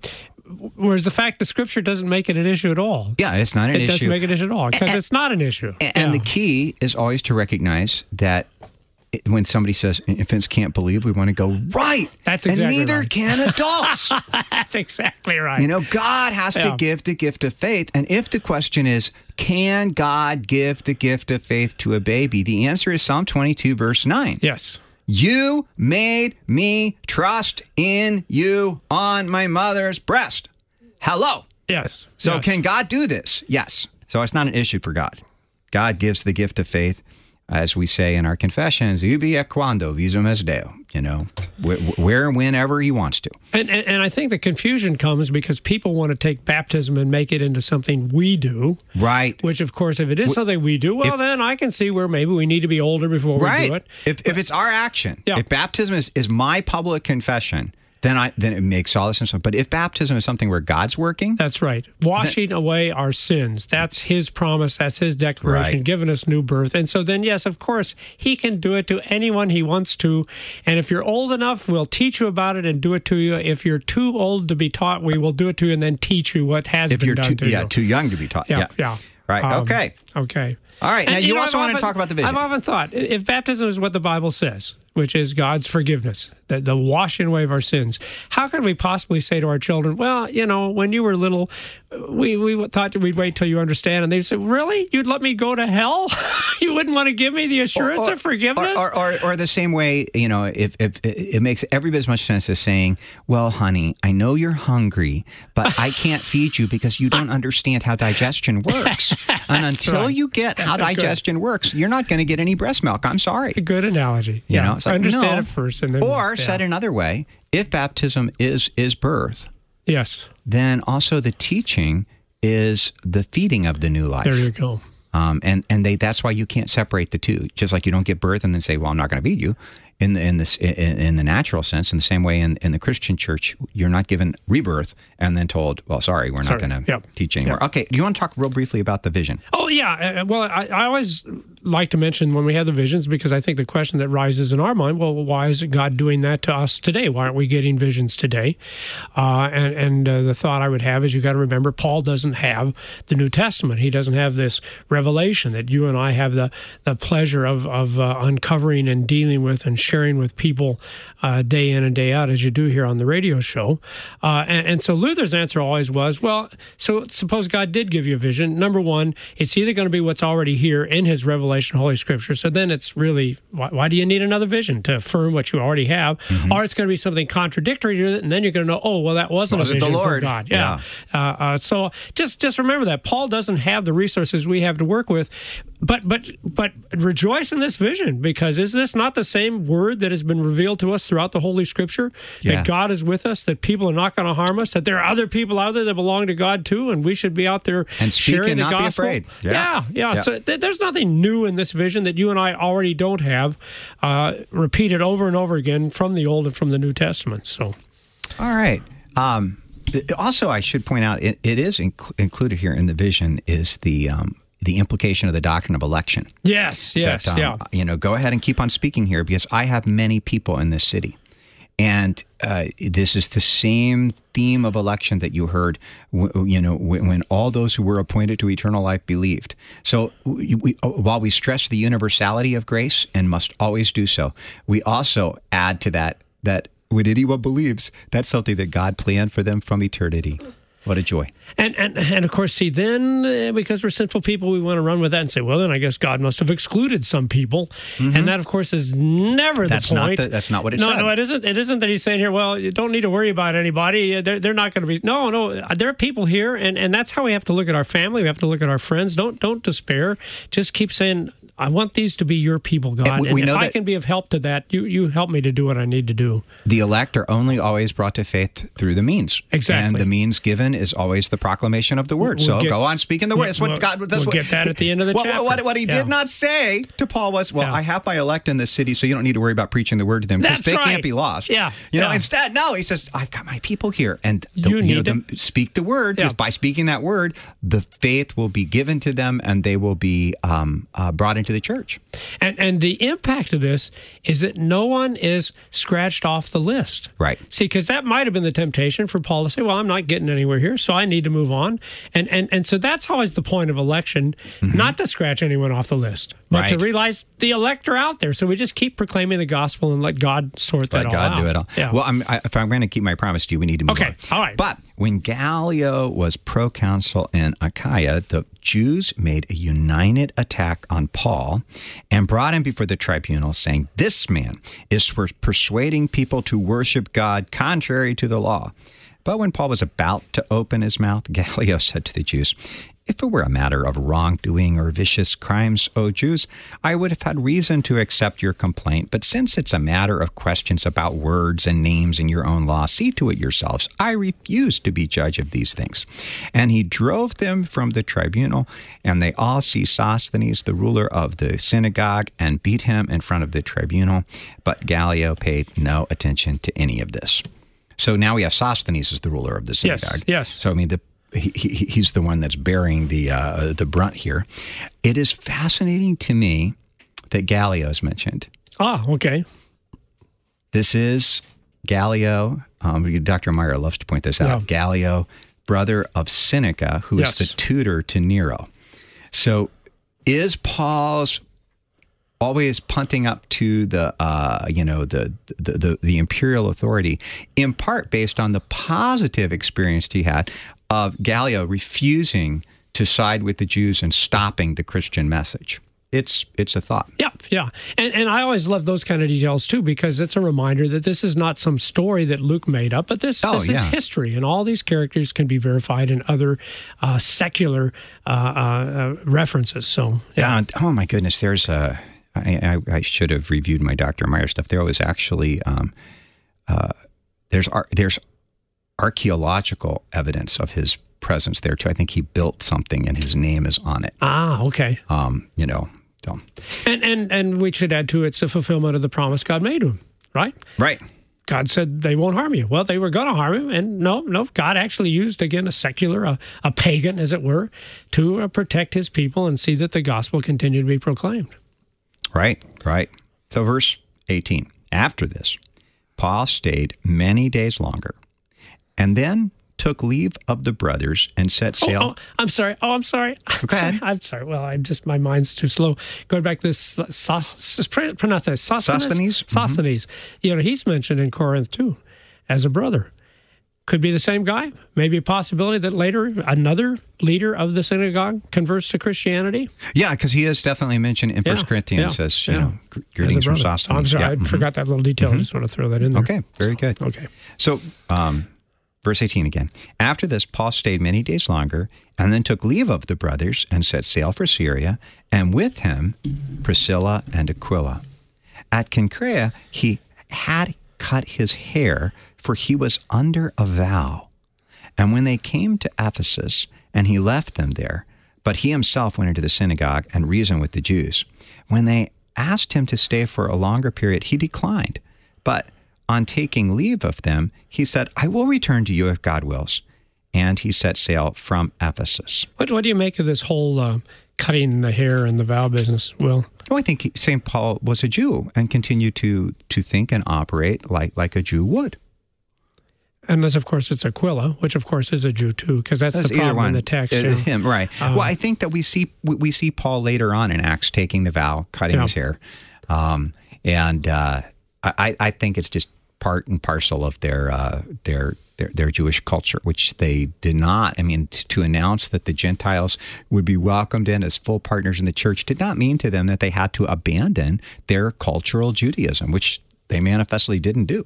whereas the fact that Scripture doesn't make it an issue at all. Yeah, it's not an it issue. It doesn't make it an issue at all because it's not an issue. And yeah. the key is always to recognize that when somebody says infants can't believe, we want to go, right. That's exactly And neither right. can adults. That's exactly right. You know, God has Yeah. to give the gift of faith. And if the question is, can God give the gift of faith to a baby? The answer is Psalm twenty-two, verse nine. Yes. You made me trust in you on my mother's breast. Hello. Yes. So yes. can God do this? Yes. So it's not an issue for God. God gives the gift of faith, as we say in our confessions, ubi et quando visum est Deo, you know, where, where and whenever he wants to. And, and and I think the confusion comes because people want to take baptism and make it into something we do. Right. Which, of course, if it is something we do, well, if, then I can see where maybe we need to be older before right. we do it. If, if it's our action, Yeah. if baptism is, is my public confession, then I then it makes all the sense. But if baptism is something where God's working, That's right. Washing then, away our sins. That's his promise. That's his declaration, right. giving us new birth. And so then, yes, of course, he can do it to anyone he wants to. And if you're old enough, we'll teach you about it and do it to you. If you're too old to be taught, we will do it to you and then teach you what has if been you're done too, to yeah, you. too young to be taught. Yeah, Yeah. yeah. Right. Um, okay. Okay. All right. And, now, you, you know, also I've want often, to talk about the vision. I've often thought, if baptism is what the Bible says, which is God's forgiveness, the, the washing away of our sins, how could we possibly say to our children, well, you know, when you were little, we, we thought we'd wait till you understand. And they said, really? You'd let me go to hell? You wouldn't want to give me the assurance or, or, of forgiveness? Or, or, or, or the same way, you know, if, if it makes every bit as much sense as saying, well, honey, I know you're hungry, but I can't feed you because you don't understand how digestion works. And until right. you get how digestion Good. works, you're not going to get any breast milk. I'm sorry. A good analogy. You yeah. know, it's like, understand no. it first. And then, or yeah. said another way, if baptism is is birth, yes, then also the teaching is the feeding of the new life. There you go. Um, and and they that's why you can't separate the two. Just like you don't give birth and then say, well, I'm not going to feed you. In the in this in, in the natural sense, in the same way in, in the Christian church, you're not given rebirth and then told, well, sorry, we're Sorry. not going to Yep. teach anymore. Yep. Okay, do you want to talk real briefly about the vision? Oh, yeah. Uh, well, I, I always like to mention when we have the visions, because I think the question that rises in our mind, well, why is God doing that to us today? Why aren't we getting visions today? Uh, and and uh, the thought I would have is you got to remember, Paul doesn't have the New Testament. He doesn't have this revelation that you and I have the, the pleasure of, of uh, uncovering and dealing with and sharing with people uh, day in and day out, as you do here on the radio show. Uh, and, and so Luther's answer always was, well, so suppose God did give you a vision. Number one, it's either going to be what's already here in his revelation, Holy Scripture. So then it's really, why, why do you need another vision to affirm what you already have? Mm-hmm. Or it's going to be something contradictory to it, and then you're going to know, oh, well, that wasn't Was a it the vision Lord? from God. Yeah. Yeah. Uh, uh, so just just remember that Paul doesn't have the resources we have to work with, but but but rejoice in this vision, because is this not the same word that has been revealed to us throughout the Holy Scripture? Yeah. That God is with us, that people are not going to harm us, that there are other people out there that belong to God too, and we should be out there And speak sharing and the not be gospel. afraid. Yeah. Yeah, yeah. Yeah. So th- there's nothing new in this vision that you and I already don't have, uh, repeated over and over again from the Old and from the New Testament. So, All right. Um, also, I should point out, it, it is inc- included here in the vision is the um, the implication of the doctrine of election. yes, yes, that, um, yeah. You know, go ahead and keep on speaking here, because I have many people in this city. And uh, this is the same theme of election that you heard, w- you know, when, when all those who were appointed to eternal life believed. So we, we, while we stress the universality of grace and must always do so, we also add to that that when anyone believes, that's something that God planned for them from eternity. What a joy. And, and and of course, see, then, uh, because we're sinful people, we want to run with that and say, well, then I guess God must have excluded some people. Mm-hmm. And that, of course, is never that's the point. Not the, that's not what it no, said. No, it isn't. It isn't that he's saying here, well, you don't need to worry about anybody. They're, they're not going to be. No, no, there are people here, and, and that's how we have to look at our family. We have to look at our friends. Don't don't despair. Just keep saying, I want these to be your people, God. And, we, we and know if that I can be of help to that, you, you help me to do what I need to do. The elect are only always brought to faith through the means. Exactly. And the means given is always the proclamation of the word. We'll so get, go on speaking the word. That's what we'll, God. That's we'll what, get that at the end of the what, chapter. What, what he yeah. did not say to Paul was, well, Yeah. I have my elect in this city, so you don't need to worry about preaching the word to them, because That's they right. can't be lost. Yeah. You know, Yeah. instead, no, he says, I've got my people here. And the, You you know, need them, speak the word, Yeah. because by speaking that word, the faith will be given to them, and they will be um, uh, brought into into the church. And and the impact of this is that no one is scratched off the list. Right. See, because that might have been the temptation for Paul to say, well, I'm not getting anywhere here, so I need to move on. And and, and so that's always the point of election, mm-hmm. not to scratch anyone off the list, but right. to realize the elect are out there. So we just keep proclaiming the gospel and let God sort that let all God out. do it all. Yeah. Well, I'm, I, if I'm going to keep my promise to you, we need to move okay. on. All right. But when Gallio was proconsul in Achaia, the Jews made a united attack on Paul and brought him before the tribunal, saying, "This man is for persuading people to worship God contrary to the law." But when Paul was about to open his mouth, Gallio said to the Jews, "If it were a matter of wrongdoing or vicious crimes, O Jews, I would have had reason to accept your complaint. But since it's a matter of questions about words and names in your own law, see to it yourselves. I refuse to be judge of these things." And he drove them from the tribunal, and they all seized Sosthenes, the ruler of the synagogue, and beat him in front of the tribunal. But Gallio paid no attention to any of this. So now we have Sosthenes as the ruler of the synagogue. Yes, yes. So, I mean, the He, he, he's the one that's bearing the uh, the brunt here. It is fascinating to me that Gallio is mentioned. Ah, okay. This is Gallio. Um, Doctor Meyer loves to point this out. Yeah. Gallio, brother of Seneca, who Yes. is the tutor to Nero. So is Paul's always punting up to the, uh, you know, the, the the the imperial authority, in part based on the positive experience he had of Gallio refusing to side with the Jews and stopping the Christian message. It's it's a thought. Yeah, yeah. And and I always love those kind of details, too, because it's a reminder that this is not some story that Luke made up, but this, Oh, this is yeah. history, and all these characters can be verified in other uh, secular uh, uh, references. So, yeah. Yeah. Oh, my goodness. There's a... I, I, I should have reviewed my Doctor Meyer stuff. There was actually... Um, uh, there's ar- there's archaeological evidence of his presence there, too. I think he built something, and his name is on it. Ah, okay. Um, you know... So. And, and, and we should add to it, it's the fulfillment of the promise God made to him, right? Right. God said they won't harm you. Well, they were going to harm him, and no, no, God actually used, again, a secular, a, a pagan, as it were, to uh, protect his people and see that the gospel continued to be proclaimed. Right, right. So verse eighteen, after this, Paul stayed many days longer, and then took leave of the brothers and set sail. Oh, oh, I'm sorry. Oh, I'm sorry. I'm Go ahead. sorry. I'm sorry. Well, I'm just, my mind's too slow. Going back to this, Sos, pronounce that, Sosthenes? Sosthenes? Sosthenes. Mm-hmm. You know, he's mentioned in Corinth, too, as a brother. Could be the same guy. Maybe a possibility that later another leader of the synagogue converts to Christianity. Yeah, because he is definitely mentioned in First Yeah, Corinthians yeah, as, you yeah. know, greetings from brother. Sosthenes. I'm sorry, Yeah, I mhm. forgot that little detail. I just want to throw that in there. Okay, very good. Okay. So, um, verse eighteen again. After this, Paul stayed many days longer, and then took leave of the brothers and set sail for Syria, and with him Priscilla and Aquila. At Cenchrea, he had cut his hair, for he was under a vow. And when they came to Ephesus, and he left them there, but he himself went into the synagogue and reasoned with the Jews. When they asked him to stay for a longer period, he declined. But on taking leave of them, he said, "I will return to you if God wills." And he set sail from Ephesus. What, what do you make of this whole uh, cutting the hair and the vow business, Will? Oh, I think Saint Paul was a Jew and continued to to think and operate like, like a Jew would. Unless, of course, it's Aquila, which, of course, is a Jew, too, because that's, That's the either problem one. in the text. Uh, yeah. Him, right. Um, well, I think that we see we, we see Paul later on in Acts taking the vow, cutting Yeah. his hair. Um, and uh, I, I think it's just part and parcel of their, uh, their their their Jewish culture, which they did not. I mean, t- to announce that the Gentiles would be welcomed in as full partners in the church did not mean to them that they had to abandon their cultural Judaism, which they manifestly didn't do.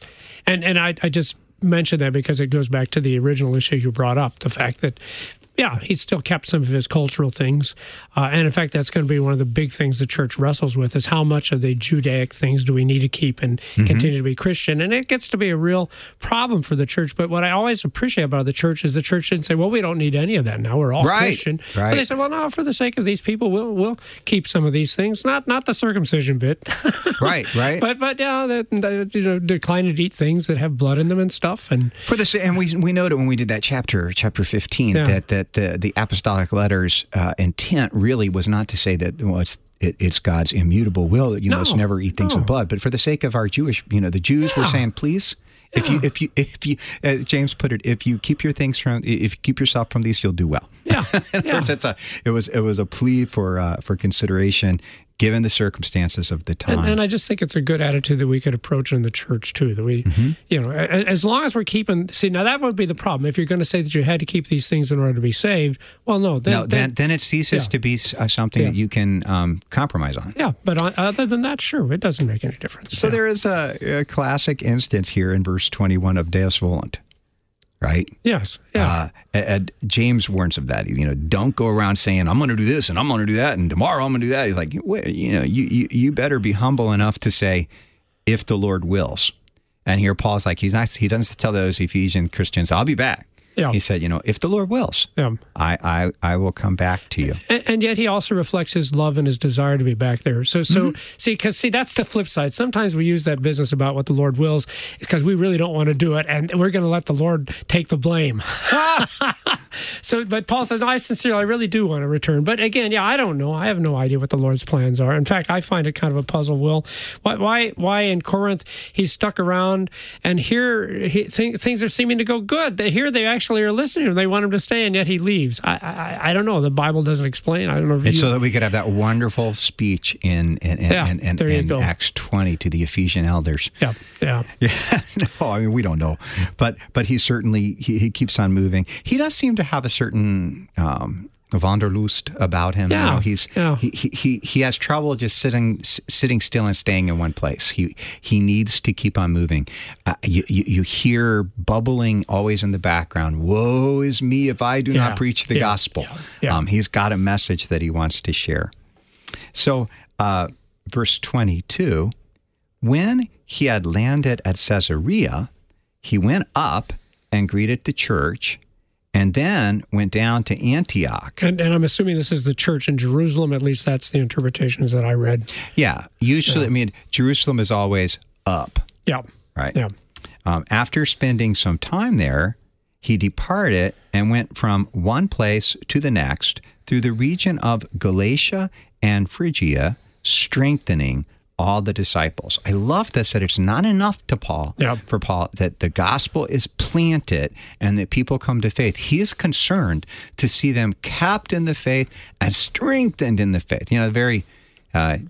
And and I, I just mention that because it goes back to the original issue you brought up, the fact that, yeah, he still kept some of his cultural things. Uh, and in fact, that's going to be one of the big things the church wrestles with is how much of the Judaic things do we need to keep and mm-hmm. continue to be Christian? And it gets to be a real problem for the church. But what I always appreciate about the church is the church didn't say, well, we don't need any of that now. We're all right. Christian. Right. But they said, well, no, for the sake of these people, we'll we'll keep some of these things. Not not the circumcision bit. Right, right. But, but yeah, the, the, you know, decline to eat things that have blood in them and stuff. And For the and we we noted when we did that chapter, chapter fifteen, Yeah. that that the the apostolic letters uh, intent really was not to say that well, it's it, it's God's immutable will that you No, must never eat things no. with blood. But for the sake of our Jewish, you know, the Jews Yeah. were saying, please, if you, if you, if you, uh, James put it, if you keep your things from, if you keep yourself from these, you'll do well. Yeah, In other yeah. words, it's a, it was, it was a plea for, uh, for consideration given the circumstances of the time. And, and I just think it's a good attitude that we could approach in the church too. That we, Mm-hmm. you know, a- as long as we're keeping. See, now that would be the problem. If you're going to say that you had to keep these things in order to be saved, well, no, then, no, then, then it ceases yeah. to be s- uh, something Yeah. that you can um, compromise on. yeah. But on, other than that, sure, it doesn't make any difference. So Yeah. there is a, a classic instance here in verse twenty-one of Deus Volunt, right? Yes, yeah, Uh, and James warns of that. You know, don't go around saying, I'm going to do this and I'm going to do that and tomorrow I'm going to do that. He's like, wait, you know, you, you, you better be humble enough to say, if the Lord wills. And here Paul's like, he's not, he doesn't tell those Ephesian Christians, I'll be back. Yeah. He said, you know, if the Lord wills, yeah. I, I, I will come back to you. And, and yet he also reflects his love and his desire to be back there. So, so Mm-hmm. see, because see, that's the flip side. Sometimes we use that business about what the Lord wills because we really don't want to do it, and we're going to let the Lord take the blame. So, but Paul says, no, I sincerely, I really do want to return. But again, yeah, I don't know. I have no idea what the Lord's plans are. In fact, I find it kind of a puzzle. Will, why, why, why in Corinth he's stuck around, and here he, th- things are seeming to go good. They, here they actually are listening to him. They want him to stay, and yet he leaves. I, I, I don't know. The Bible doesn't explain. I don't know if And you, so that we could have that wonderful speech in, in, in, Yeah, in, in, there you in go. Acts twenty to the Ephesian elders. yeah, yeah. Yeah, no, I mean, we don't know, but but he certainly he, he keeps on moving. He does seem to have a certain um, Wanderlust about him. Yeah, you know, he's yeah. he, he he he has trouble just sitting s- sitting still and staying in one place. He he needs to keep on moving. Uh, you, you you hear bubbling always in the background. Woe is me if I do Yeah, not preach the yeah, gospel. yeah, yeah. Um, he's got a message that he wants to share. So, uh, verse twenty-two. When he had landed at Caesarea, he went up and greeted the church, and then went down to Antioch. And, and I'm assuming this is the church in Jerusalem. At least that's the interpretations that I read. Yeah, usually, I mean, Jerusalem is always up, Yeah, right? yeah. Um, after spending some time there, he departed and went from one place to the next through the region of Galatia and Phrygia, strengthening all the disciples. I love this, that it's not enough to Paul, Yeah. for Paul, that the gospel is planted and that people come to faith. He is concerned to see them kept in the faith and strengthened in the faith. You know, very, uh,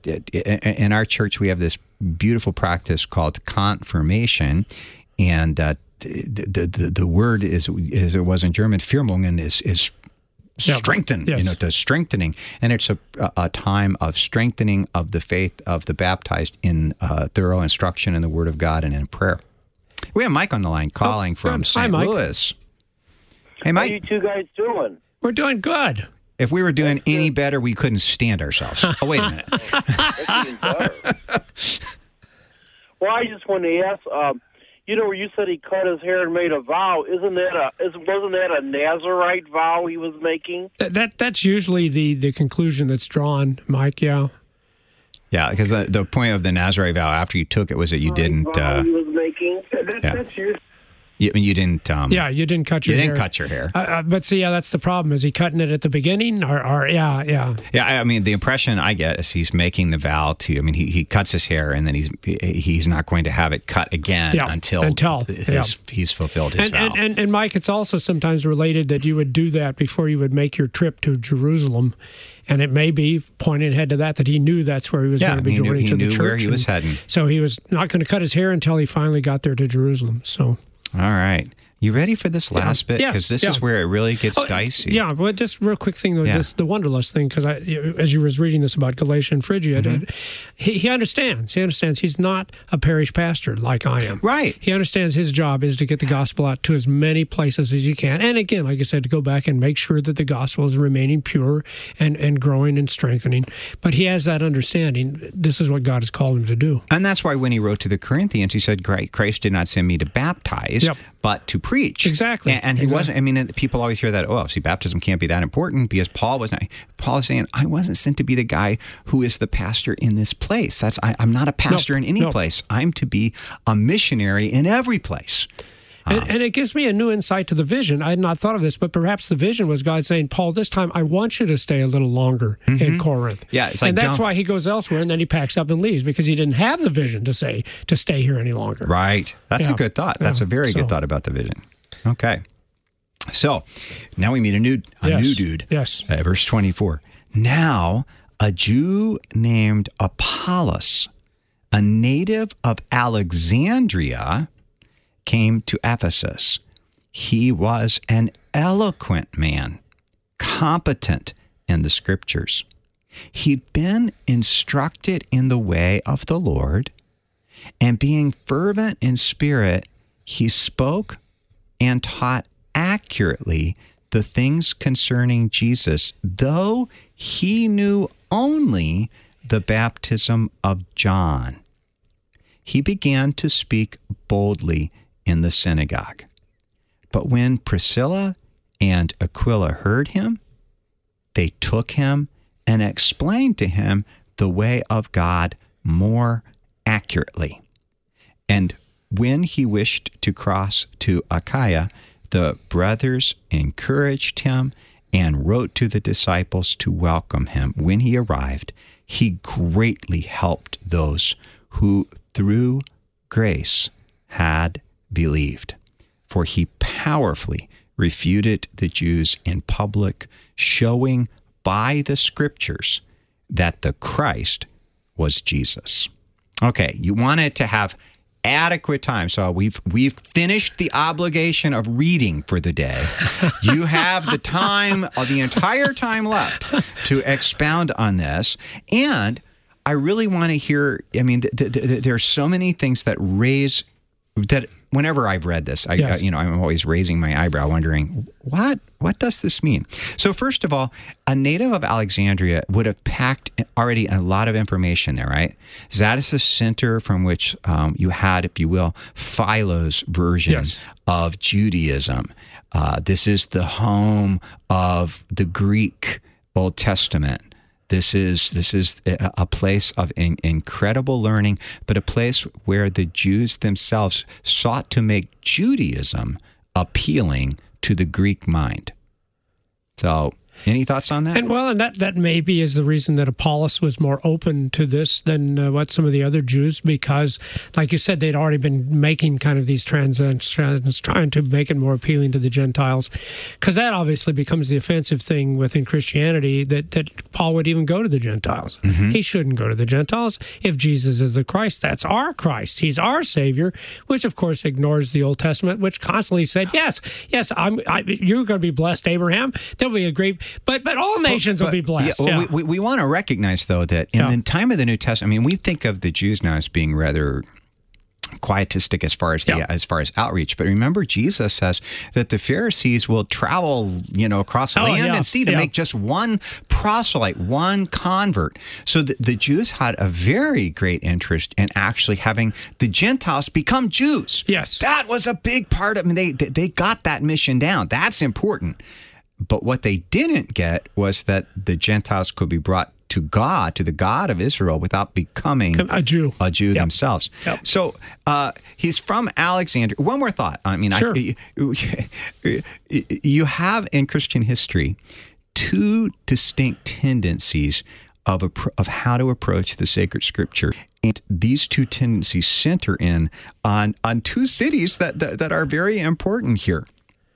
in our church, we have this beautiful practice called confirmation, and uh, the, the, the, the word is, as it was in German, Firmungen is, is Yeah. strengthen, Yes. you know, to strengthening. And it's a, a time of strengthening of the faith of the baptized in uh, thorough instruction in the Word of God and in prayer. We have Mike on the line calling Oh, from good. Hi, Saint Mike. Louis. Hey, How Mike, you two guys doing? We're doing good. if we were doing any better, we couldn't stand ourselves. Oh, wait a minute. That's even better. Well, I just wanted to ask, um, you know, where you said he cut his hair and made a vow, isn't that a is, wasn't that a Nazarite vow he was making? That, that that's usually the, the conclusion that's drawn, Mike. Yeah. Yeah, because the, the point of the Nazarite vow after you took it was that you didn't, vow uh, he was making. That, yeah. That's your you, you didn't, um, Yeah, you didn't cut you your didn't hair. cut your hair. Uh, uh, but see, yeah, that's the problem. Is he cutting it at the beginning, or, or yeah, yeah, Yeah, I mean, the impression I get is he's making the vow to. I mean, he, he cuts his hair, and then he's he's not going to have it cut again Yeah, until until, his, yeah. he's fulfilled his and, vow. and, and and Mike, it's also sometimes related that you would do that before you would make your trip to Jerusalem, and it may be pointing ahead to that that he knew that's where he was Yeah, going to be he knew- joining he to the knew church, where he was and heading. So he was not going to cut his hair until he finally got there to Jerusalem. So. All right, you ready for this last bit? Yes, Because this yeah. is where it really gets Oh, dicey. Yeah, well, just real quick thing though, Yeah. this the Wanderlust thing, because I, as you was reading this about Galatia and Phrygia, Mm-hmm. he, he understands. He understands he's not a parish pastor like I am. Right. He understands his job is to get the gospel out to as many places as he can, and again, like I said, to go back and make sure that the gospel is remaining pure and and growing and strengthening. But he has that understanding. This is what God has called him to do. And that's why when he wrote to the Corinthians, he said, Christ did not send me to baptize, Yep. but to preach. Exactly. And, and he Exactly. wasn't, I mean, people always hear that, oh, see, baptism can't be that important because Paul was not. Paul is saying, I wasn't sent to be the guy who is the pastor in this place. That's I, I'm not a pastor in any no. place. I'm to be a missionary in every place. And, and it gives me a new insight to the vision. I had not thought of this, but perhaps the vision was God saying, Paul, this time I want you to stay a little longer mm-hmm. in Corinth. Yeah, it's like, and that's don't... why he goes elsewhere, and then he packs up and leaves, because he didn't have the vision to say to stay here any longer. Right. That's yeah. a good thought. That's yeah. a very so, good thought about the vision. Okay. So now we meet a new a yes. new dude. Yes. Uh, verse twenty-four. Now a Jew named Apollos, a native of Alexandria, came to Ephesus. He was an eloquent man, competent in the scriptures. He'd been instructed in the way of the Lord, and being fervent in spirit, he spoke and taught accurately the things concerning Jesus, though he knew only the baptism of John. He began to speak boldly in the synagogue. But when Priscilla and Aquila heard him, they took him and explained to him the way of God more accurately. And when he wished to cross to Achaia, the brothers encouraged him and wrote to the disciples to welcome him. When he arrived, he greatly helped those who through grace had believed, for he powerfully refuted the Jews in public, showing by the scriptures that the Christ was Jesus. Okay, you wanted to have adequate time. So we've we've finished the obligation of reading for the day. You have the time, uh, the entire time left to expound on this. And I really want to hear, I mean, th- th- th- there are so many things that raise, that whenever I've read this, I, yes. uh, you know, I'm always raising my eyebrow wondering, what what does this mean? So first of all, a native of Alexandria would have packed already a lot of information there, right? That is the center from which um, you had, if you will, Philo's version yes. of Judaism. Uh, this is the home of the Greek Old Testament. This is this is a place of in, incredible learning, but a place where the Jews themselves sought to make Judaism appealing to the Greek mind. So, any thoughts on that? And well, and that, that maybe is the reason that Apollos was more open to this than uh, what some of the other Jews, because, like you said, they'd already been making kind of these transitions, trying to make it more appealing to the Gentiles, because that obviously becomes the offensive thing within Christianity, that, that Paul would even go to the Gentiles. Mm-hmm. He shouldn't go to the Gentiles. If Jesus is the Christ, that's our Christ. He's our Savior, which, of course, ignores the Old Testament, which constantly said, yes, yes, I'm, I, you're going to be blessed, Abraham. There'll be a great... But but all nations but, will be blessed. Yeah, well, yeah. we, we, we want to recognize, though, that in yeah. the time of the New Testament, I mean, we think of the Jews now as being rather quietistic as far as the yeah. as far as outreach. But remember, Jesus says that the Pharisees will travel, you know, across oh, land yeah. and sea to yeah. make just one proselyte, one convert. So the, the Jews had a very great interest in actually having the Gentiles become Jews. Yes. That was a big part of I mean, they they got that mission down. That's important. But what they didn't get was that the Gentiles could be brought to God, to the God of Israel, without becoming a Jew, a Jew yep. themselves. Yep. So uh, he's from Alexandria. One more thought. I mean, sure. I, you have in Christian history two distinct tendencies of a, of how to approach the sacred scripture. And these two tendencies center in on on two cities that that, that are very important here.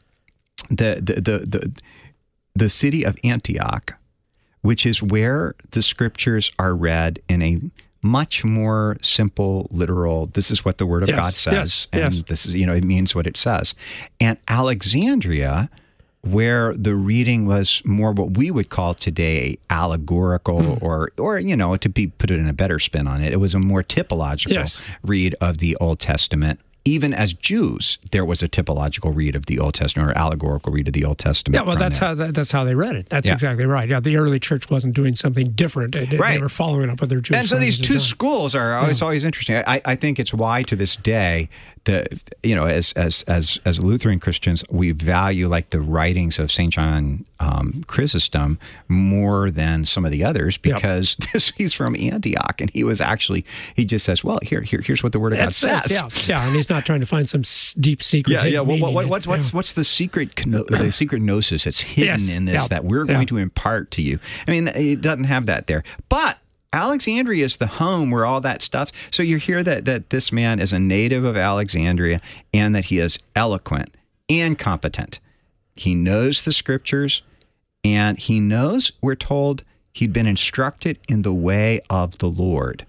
The, the the the the city of Antioch, which is where the scriptures are read in a much more simple, literal, this is what the Word of yes, God says, yes, and yes. this is, you know, it means what it says. And Alexandria, where the reading was more what we would call today allegorical, mm. or, or you know, to be put it in a better spin on it, it was a more typological yes. read of the Old Testament. Even as Jews, there was a typological read of the Old Testament or allegorical read of the Old Testament. Yeah, well, that's there. how that, that's how they read it. That's yeah. exactly right. Yeah, the early church wasn't doing something different. They, right. they were following up with their Jewish. And so these two the schools are always yeah. always interesting. I, I think it's why to this day, the you know, as as as as Lutheran Christians, we value like the writings of Saint John um, Chrysostom more than some of the others because yep. this, he's from Antioch, and he was actually, he just says, well, here, here here's what the Word of That's, God says. Yeah, yeah, and he's not trying to find some s- deep secret. Yeah, yeah. Well, what, what, what's, yeah. what's, what's the secret, the secret gnosis that's hidden yes. in this yeah. that we're yeah. going to impart to you? I mean, it doesn't have that there. But Alexandria is the home where all that stuff. So you hear that that this man is a native of Alexandria and that he is eloquent and competent. He knows the scriptures, and he knows, we're told, he'd been instructed in the way of the Lord.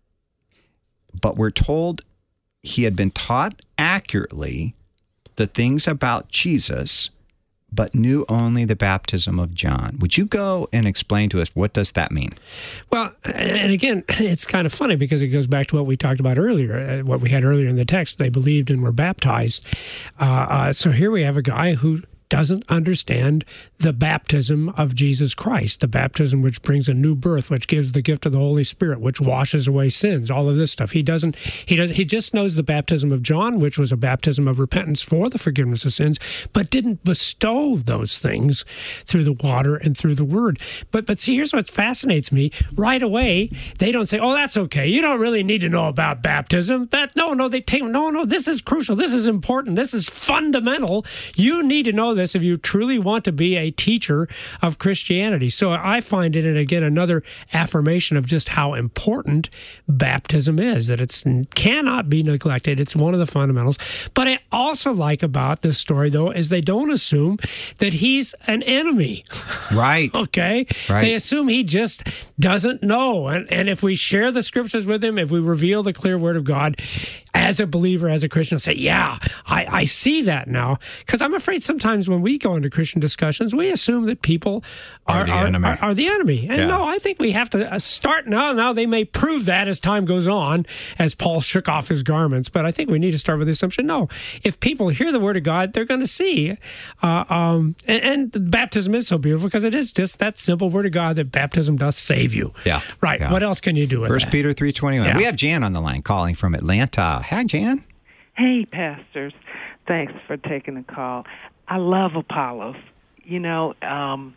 But we're told he had been taught accurately the things about Jesus, but knew only the baptism of John. Would you go and explain to us, what does that mean? Well, and again, it's kind of funny because it goes back to what we talked about earlier, what we had earlier in the text. They believed and were baptized. Uh, uh, so here we have a guy who doesn't understand the baptism of Jesus Christ, the baptism which brings a new birth, which gives the gift of the Holy Spirit, which washes away sins, all of this stuff. He doesn't, he doesn't, he just knows the baptism of John, which was a baptism of repentance for the forgiveness of sins, but didn't bestow those things through the water and through the Word. But, but see, here's what fascinates me. Right away, they don't say, oh, that's okay. You don't really need to know about baptism. That, no, no, they take, no, no, this is crucial. This is important. This is fundamental. You need to know this if you truly want to be a teacher of Christianity. So I find it, and again, another affirmation of just how important baptism is, that it cannot be neglected. It's one of the fundamentals. But I also like about this story, though, is they don't assume that he's an enemy. Right. Okay? Right. They assume he just doesn't know. And, and if we share the scriptures with him, if we reveal the clear Word of God, as a believer, as a Christian, I'll say, yeah, I, I see that now. Because I'm afraid sometimes when we go into Christian discussions, we assume that people are, Are the are, enemy. are, are the enemy. And Yeah. no, I think we have to start now. Now, they may prove that as time goes on, as Paul shook off his garments. But I think we need to start with the assumption, no, if people hear the Word of God, they're going to see. Uh, um, and, and baptism is so beautiful because it is just that simple Word of God that baptism does save you. Yeah. Right. Yeah. What else can you do with First that? Peter three twenty-one. Yeah. We have Jan on the line calling from Atlanta. Hi, Jan. Hey, pastors. Thanks for taking the call. I love Apollos, you know, um,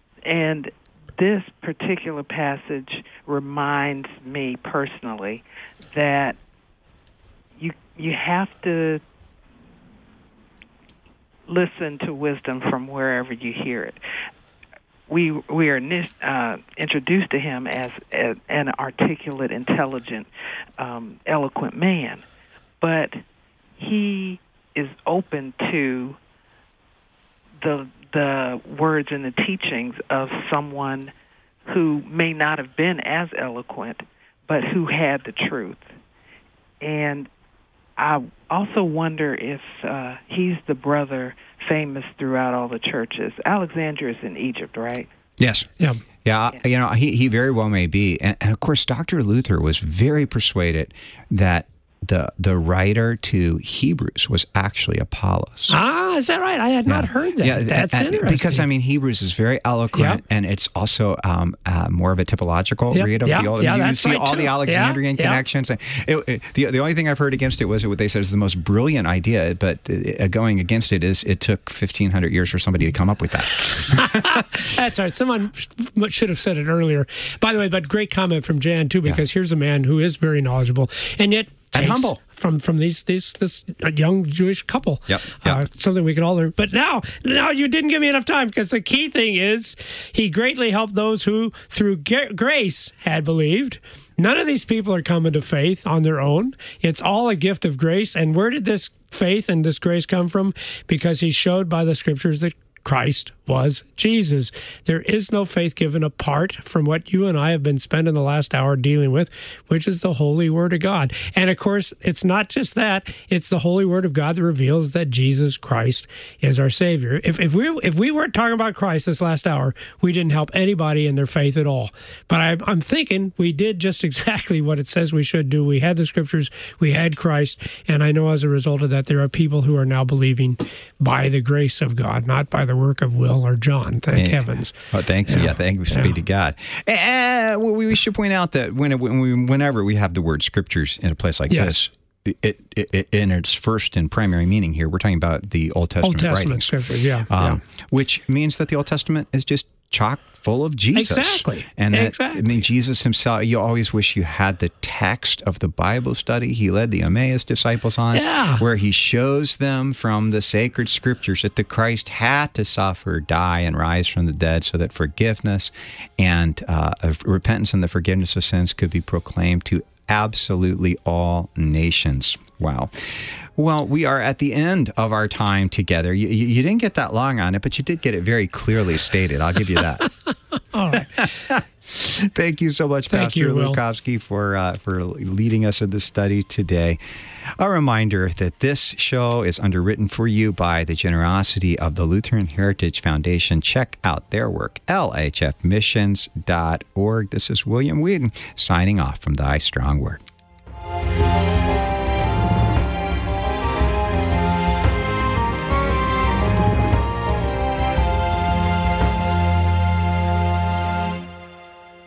and this particular passage reminds me personally that you you have to listen to wisdom from wherever you hear it. We we are uh, introduced to him as a, an articulate, intelligent, um, eloquent man, but he is open to the the words and the teachings of someone who may not have been as eloquent, but who had the truth. And I also wonder if uh, he's the brother famous throughout all the churches. Alexandria is in Egypt, right? Yes. Yeah. Yeah, you know, he, he very well may be. And, and of course, Doctor Luther was very persuaded that the the writer to Hebrews was actually Apollos. Ah, is that right? I had Yeah. not heard that. Yeah, That's and- interesting. Because, I mean, Hebrews is very eloquent, Yep. and it's also um, uh, more of a typological Yep, read of yeah, the Old. yeah, you that's see right, all too. the Alexandrian Yeah, yeah. connections. And it, it, the, the only thing I've heard against it was what they said is the most brilliant idea, but uh, going against it is it took fifteen hundred years for somebody to come up with that. That's right. Someone should have said it earlier. By the way, but great comment from Jan, too, because here's a man who is very knowledgeable and yet And takes humble. from from these these this young Jewish couple. Yep, Uh, yep. something we can all learn. But now, now you didn't give me enough time because the key thing is he greatly helped those who through ga- grace had believed. None of these people are coming to faith on their own. It's all a gift of grace. And where did this faith and this grace come from? Because he showed by the scriptures that Christ was Jesus. There is no faith given apart from what you and I have been spending the last hour dealing with, which is the Holy Word of God. And of course, it's not just that, it's the Holy Word of God that reveals that Jesus Christ is our Savior. If, if we if we weren't talking about Christ this last hour, we didn't help anybody in their faith at all. But I, I'm thinking we did just exactly what it says we should do. We had the scriptures, we had Christ, and I know as a result of that, there are people who are now believing by the grace of God, not by the work of Will or John. Thank Yeah. heavens. Oh, thanks. Yeah, Yeah. thanks Yeah. be to God. Uh, we, we should point out that when, when we, whenever we have the word scriptures in a place like Yes. this, it, it, in its first and primary meaning here, we're talking about the Old Testament, Old Testament writings, scriptures, yeah, um, yeah. which means that the Old Testament is just chock full of Jesus. Exactly. And that, exactly. I mean, Jesus himself, you always wish you had the text of the Bible study he led the Emmaus disciples on, yeah. where he shows them from the sacred scriptures that the Christ had to suffer, die, and rise from the dead so that forgiveness and uh, repentance and the forgiveness of sins could be proclaimed to absolutely all nations. Wow. Well, we are at the end of our time together. You, you, you didn't get that long on it, but you did get it very clearly stated. I'll give you that. All right. Thank you so much, Thank Pastor you, Will. Lukowski, for uh, for leading us in this study today. A reminder that this show is underwritten for you by the generosity of the Lutheran Heritage Foundation. Check out their work, L H F missions dot org. This is William Whedon signing off from Thy Strong Word.